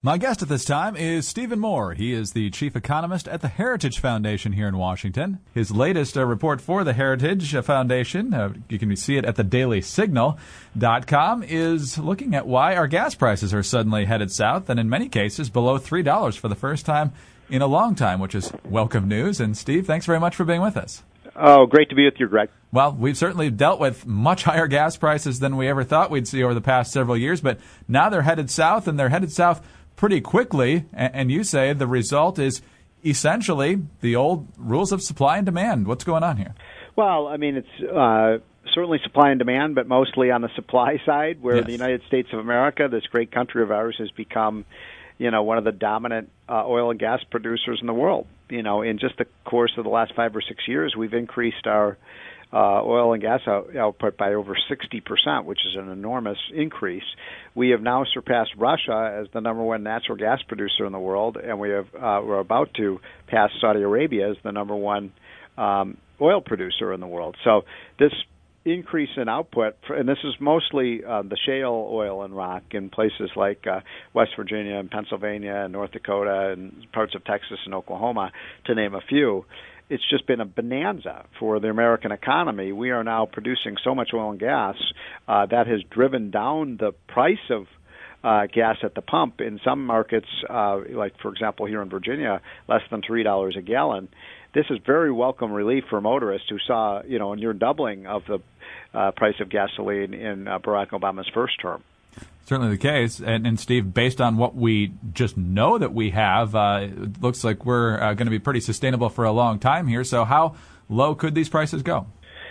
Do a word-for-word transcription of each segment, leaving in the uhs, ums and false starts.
My guest at this time is Stephen Moore. He is the chief economist at the Heritage Foundation here in Washington. His latest uh, report for the Heritage Foundation, uh, you can see it at the daily signal dot com, is looking at why our gas prices are suddenly headed south and in many cases below three dollars for the first time in a long time, which is welcome news. And Steve, thanks very much for being with us. Oh, great to be with you, Greg. Well, we've certainly dealt with much higher gas prices than we ever thought we'd see over the past several years, but now they're headed south, and they're headed south pretty quickly, and you say the result is essentially the old rules of supply and demand. What's going on here? Well, I mean, it's uh, certainly supply and demand, but mostly on the supply side, where Yes. the United States of America, this great country of ours, has become, you know, one of the dominant uh, oil and gas producers in the world. You know, in just the course of the last five or six years, we've increased our Uh, oil and gas out, output by over sixty percent, which is an enormous increase. We have now surpassed Russia as the number one natural gas producer in the world, and we have uh, we're about to pass Saudi Arabia as the number one um, oil producer in the world. So this increase in output, and this is mostly uh, the shale oil and rock in places like uh, West Virginia and Pennsylvania and North Dakota and parts of Texas and Oklahoma, to name a few. It's just been a bonanza for the American economy. We are now producing so much oil and gas uh, that has driven down the price of uh, gas at the pump. In some markets, uh, like, for example, here in Virginia, less than three dollars a gallon. This is very welcome relief for motorists who saw, you know, a near doubling of the uh, price of gasoline in uh, Barack Obama's first term. Certainly the case. And, and Steve, based on what we just know that we have, uh, it looks like we're uh, going to be pretty sustainable for a long time here. So how low could these prices go?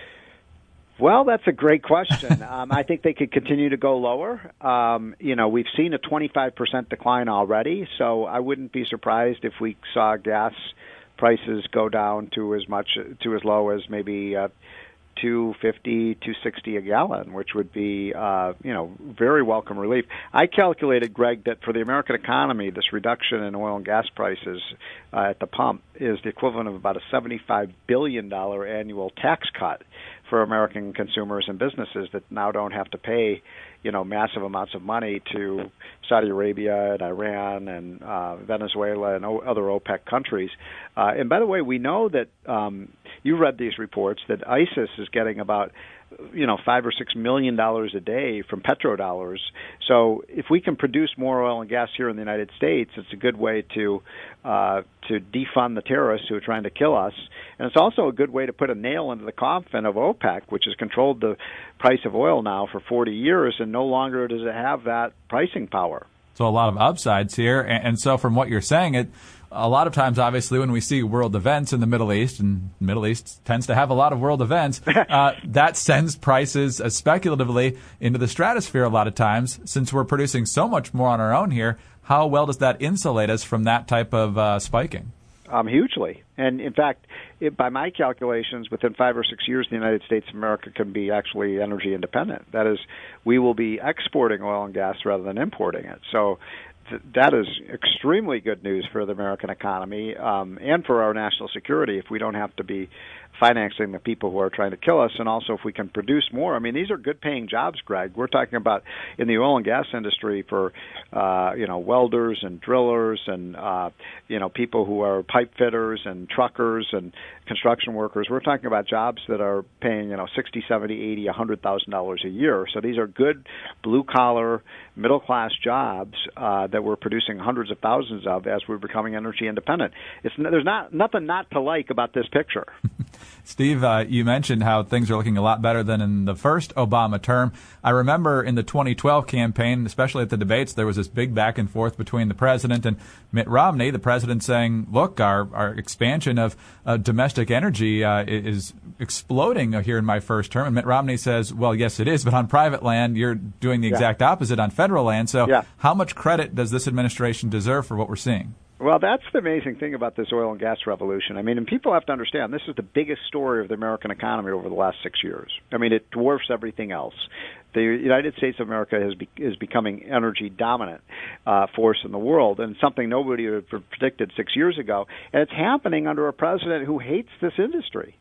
Well, that's a great question. um, I think they could continue to go lower. Um, you know, we've seen a twenty-five percent decline already, so I wouldn't be surprised if we saw gas prices go down to as much, to as low as maybe uh, two fifty, two sixty a gallon, which would be, uh, you know, very welcome relief. I calculated, Greg, that for the American economy, this reduction in oil and gas prices uh, at the pump is the equivalent of about a seventy-five billion dollars annual tax cut for American consumers and businesses that now don't have to pay, you know, massive amounts of money to Saudi Arabia and Iran and uh, Venezuela and o- other OPEC countries. Uh, and by the way, we know that um, you read these reports that ISIS is getting about, you know, five or six million dollars a day from petrodollars. So if we can produce more oil and gas here in the United States, it's a good way to uh, to defund the terrorists who are trying to kill us. And it's also a good way to put a nail into the coffin of OPEC, which has controlled the price of oil now for forty years, and no longer does it have that pricing power. So a lot of upsides here. And, and so from what you're saying, it a lot of times, obviously, when we see world events in the Middle East, and the Middle East tends to have a lot of world events, uh, that sends prices uh, speculatively into the stratosphere a lot of times. Since we're producing so much more on our own here, how well does that insulate us from that type of uh, spiking? Um, hugely. And in fact, it, by my calculations, within five or six years, the United States of America can be actually energy independent. That is, we will be exporting oil and gas rather than importing it. So th- that is extremely good news for the American economy um, and for our national security if we don't have to be financing the people who are trying to kill us, and also if we can produce more. I mean, these are good-paying jobs, Greg. We're talking about in the oil and gas industry for, uh, you know, welders and drillers and, uh, you know, people who are pipe fitters and truckers and construction workers. We're talking about jobs that are paying, you know, sixty, seventy, eighty, one hundred thousand dollars a year. So these are good blue-collar, middle-class jobs uh, that we're producing hundreds of thousands of as we're becoming energy independent. It's, there's not nothing not to like about this picture. Steve, uh, you mentioned how things are looking a lot better than in the first Obama term. I remember in the twenty twelve campaign, especially at the debates, there was this big back and forth between the president and Mitt Romney. The president saying, look, our, our expansion of uh, domestic energy uh, is exploding here in my first term. And Mitt Romney says, well, yes, it is, but on private land, you're doing the exact yeah. opposite on federal land. So yeah. how much credit does this administration deserve for what we're seeing? Well, that's the amazing thing about this oil and gas revolution. I mean, and people have to understand this is the biggest story of the American economy over the last six years. I mean, it dwarfs everything else. The United States of America is, be, is becoming energy dominant uh, force in the world, and something nobody had predicted six years ago. And it's happening under a president who hates this industry.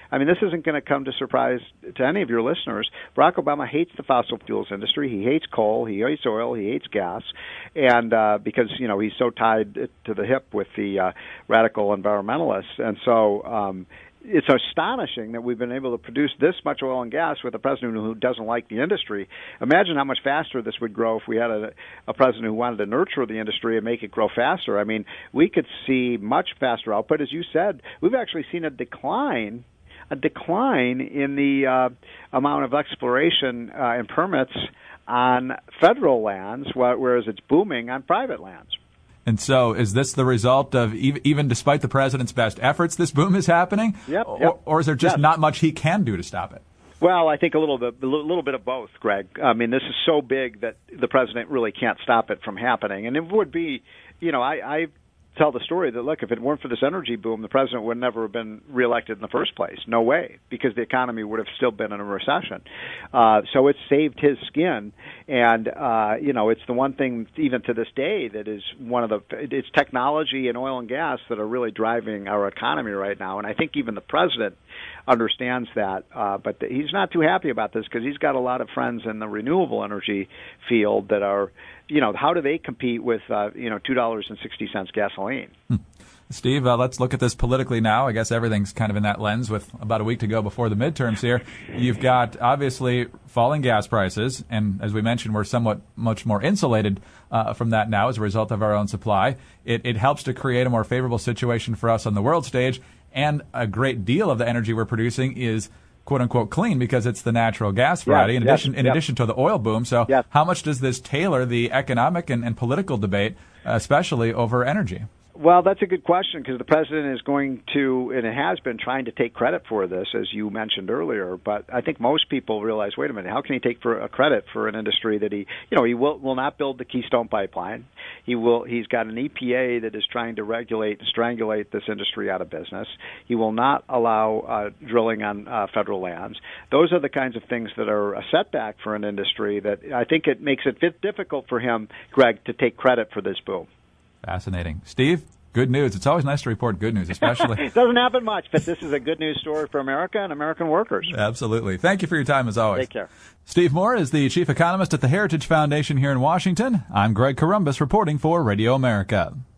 I mean, this isn't going to come to surprise to any of your listeners. Barack Obama hates the fossil fuels industry. He hates coal. He hates oil. He hates gas. And uh, because, you know, he's so tied to the hip with the uh, radical environmentalists. And so um, it's astonishing that we've been able to produce this much oil and gas with a president who doesn't like the industry. Imagine how much faster this would grow if we had a, a president who wanted to nurture the industry and make it grow faster. I mean, we could see much faster output. As you said, we've actually seen a decline a decline in the uh, amount of exploration uh, and permits on federal lands, whereas it's booming on private lands. And so is this the result of, even despite the president's best efforts, this boom is happening? Yep, or, yep. or is there just yes. not much he can do to stop it? Well, I think a little bit, a little bit of both, Greg. I mean, this is so big that the president really can't stop it from happening. And it would be, you know, I, I tell the story that, look, if it weren't for this energy boom, the president would never have been reelected in the first place. No way, because the economy would have still been in a recession. Uh, so it saved his skin. And, uh, you know, it's the one thing, even to this day, that is one of the, it's technology and oil and gas that are really driving our economy right now. And I think even the president understands that, uh, but he's not too happy about this because he's got a lot of friends in the renewable energy field that are, you know, how do they compete with, uh, you know, two dollars and sixty cents gasoline? Hmm. Steve, uh, let's look at this politically now. I guess everything's kind of in that lens with about a week to go before the midterms here. You've got, obviously, falling gas prices, and as we mentioned, we're somewhat much more insulated uh, from that now as a result of our own supply. It, it helps to create a more favorable situation for us on the world stage, and a great deal of the energy we're producing is quote-unquote clean because it's the natural gas variety yes, in yes, addition in yes. addition to the oil boom. So yes. how much does this tailor the economic and, and political debate, especially over energy? Well, that's a good question because the president is going to, and it has been trying to take credit for this, as you mentioned earlier. But I think most people realize, wait a minute, how can he take for a credit for an industry that he, you know, he will will not build the Keystone Pipeline. He will. He's got an E P A that is trying to regulate and strangulate this industry out of business. He will not allow uh, drilling on uh, federal lands. Those are the kinds of things that are a setback for an industry that I think it makes it difficult for him, Greg, to take credit for this boom. Fascinating. Steve, good news. It's always nice to report good news, especially. It doesn't happen much, but this is a good news story for America and American workers. Absolutely. Thank you for your time, as always. Take care. Steve Moore is the chief economist at the Heritage Foundation here in Washington. I'm Greg Corombos reporting for Radio America.